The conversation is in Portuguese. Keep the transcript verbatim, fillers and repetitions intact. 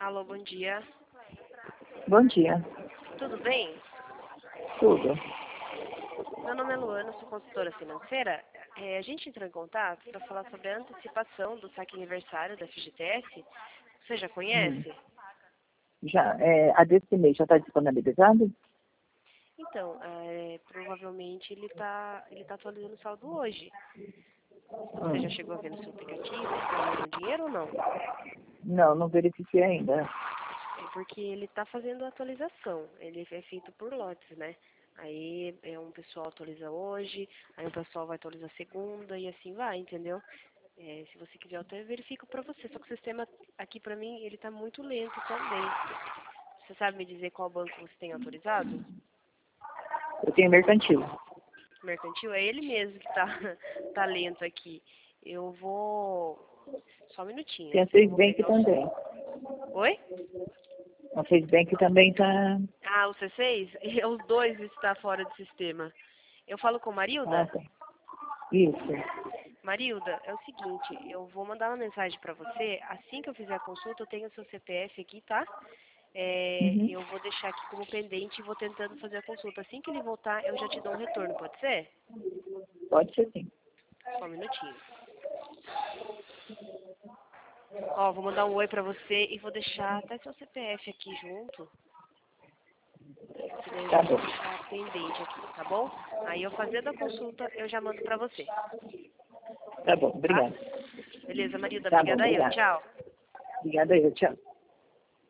Alô, bom dia. Bom dia. Tudo bem? Tudo. Meu nome é Luana, sou consultora financeira. É, a gente entrou em contato para falar sobre a antecipação do saque aniversário da F G T S. Você já Hum. conhece? Já, é, a desse mês já está disponibilizado? Então, é, provavelmente ele está ele tá atualizando o saldo hoje. Você já Hum. chegou a ver no seu aplicativo se tem o mesmo dinheiro ou não? Não, não verifiquei ainda. É porque ele está fazendo a atualização. Ele é feito por lotes, né? Aí é, um pessoal atualiza hoje, aí o pessoal vai atualizar segunda e assim vai, entendeu? É, se você quiser, eu até verifico para você. Só que o sistema aqui para mim, ele tá muito lento também. Você sabe me dizer qual banco você tem autorizado? Eu tenho mercantil. Mercantil? É ele mesmo que tá, tá lento aqui. Eu vou... Só um minutinho. Tem a Eu vou Bank pegar o... também. Oi? A Bank também está... Ah, o C seis? Os dois estão fora do sistema. Eu falo com Ah, Marilda? tá. Isso. Marilda, é o seguinte, eu vou mandar uma mensagem para você. Assim que eu fizer a consulta, eu tenho o seu C P F aqui, tá? É, Uhum. eu vou deixar aqui como pendente e vou tentando fazer a consulta. Assim que ele voltar, eu já te dou um retorno, pode ser? Pode ser sim. Só um minutinho. Ó, vou mandar um oi pra você e vou deixar até seu C P F aqui junto. Que daí eu já Tá vou bom. deixar pendente aqui, tá bom? Aí eu fazendo a consulta, eu já mando pra você, Tá bom, tá? obrigada. Beleza, Marilda, Tá bom, obrigada eu. obrigada. Tchau. Obrigada aí, tchau.